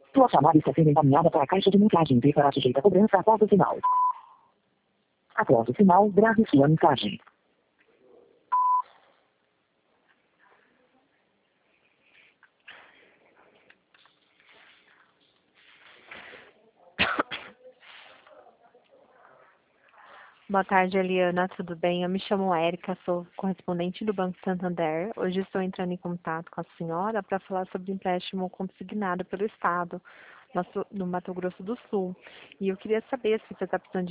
Sua chamada está sendo encaminhada para a caixa de mensagem e será sujeita a cobrança após o sinal. Após o sinal, grave sua mensagem. Boa tarde, Eliana. Tudo bem? Eu me chamo Érica, sou correspondente do Banco Santander. Hoje estou entrando em contato com a senhora para falar sobre empréstimo consignado pelo Estado no Mato Grosso do Sul. E eu queria saber se você está precisando de